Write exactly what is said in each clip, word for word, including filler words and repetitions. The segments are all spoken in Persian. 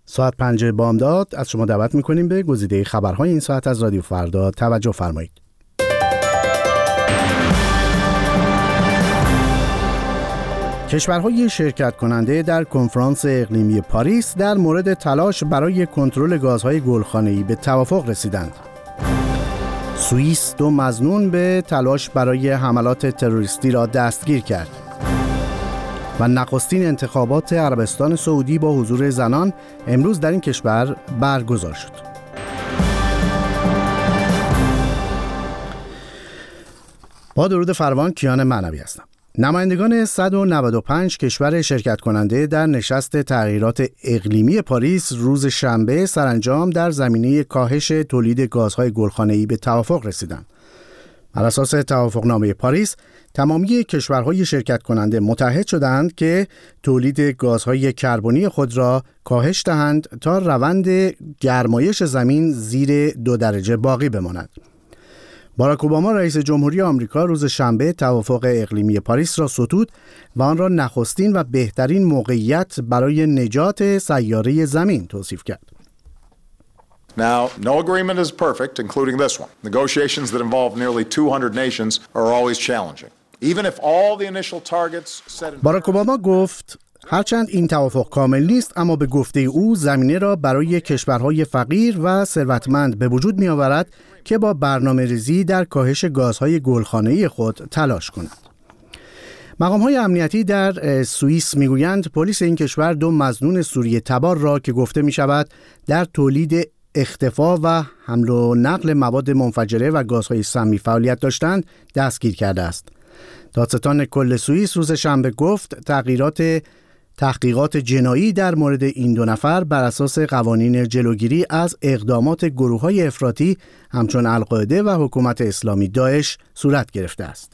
ساعت پنج بامداد از شما دعوت میکنیم به گزیده خبرهای این ساعت از رادیو فردا توجه فرمایید. کشورهای شرکت کننده در کنفرانس اقلیمی پاریس در مورد تلاش برای کنترل گازهای گلخانه‌ای به توافق رسیدند. سوئیس دو مظنون به تلاش برای حملات تروریستی را دستگیر کرد. و نخستین انتخابات عربستان سعودی با حضور زنان امروز در این کشور برگزار شد. با درود فراوان، کیان معنوی هستم. نمایندگان صد و نود و پنج کشور شرکت کننده در نشست تغییرات اقلیمی پاریس روز شنبه سرانجام در زمینه کاهش تولید گازهای گلخانه‌ای به توافق رسیدند. بر اساس توافقنامه پاریس، تمامی کشورهای شرکت کننده متحد شدند که تولید گازهای کربنی خود را کاهش دهند تا روند گرمایش زمین زیر دو درجه باقی بماند. باراک اوباما رئیس جمهوری آمریکا روز شنبه توافق اقلیمی پاریس را ستود و آن را نخستین و بهترین موقعیت برای نجات سیاره زمین توصیف کرد. Now, no agreement is perfect, including this one. Negotiations that involve nearly two hundred nations are always challenging. Even if all the initial targets set in... باراک اوباما گفت هرچند این توافق کامل نیست، اما به گفته او زمینه را برای کشورهای فقیر و ثروتمند به وجود می آورد که با برنامه‌ریزی در کاهش گازهای گلخانه‌ای خود تلاش کنند. مقام‌های امنیتی در سوئیس میگویند پلیس این کشور دو مظنون سوریه تبار را که گفته می شود در تولید اختفا و حمل و نقل مواد منفجره و گازهای سمی فعالیت داشتند دستگیر کرده است. دادستان کل سوئیس روز شنبه گفت تغییرات تحقیقات جنایی در مورد این دو نفر بر اساس قوانین جلوگیری از اقدامات گروه‌های افراطی همچون القاعده و حکومت اسلامی داعش صورت گرفته است.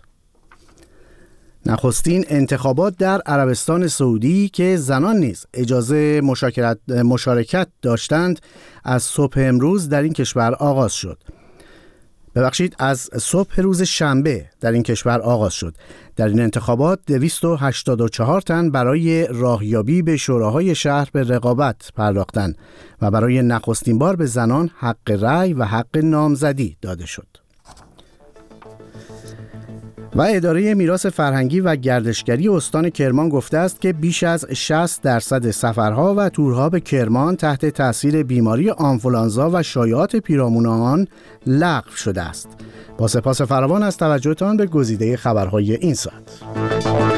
نخستین انتخابات در عربستان سعودی که زنان نیز اجازه مشارکت داشتند از صبح امروز در این کشور آغاز شد. ببخشید از صبح روز شنبه در این کشور آغاز شد. در این انتخابات دویست و هشتاد و چهار تن برای راهیابی به شوراهای شهر به رقابت پرداختند و برای نخستین بار به زنان حق رأی و حق نامزدی داده شد. و اداره میراث فرهنگی و گردشگری استان کرمان گفته است که بیش از شصت درصد سفرها و تورها به کرمان تحت تاثیر بیماری آنفولانزا و شایعات پیرامون آن لغو شده است. با سپاس فراوان از توجهتان به گزیده خبرهای این ساعت.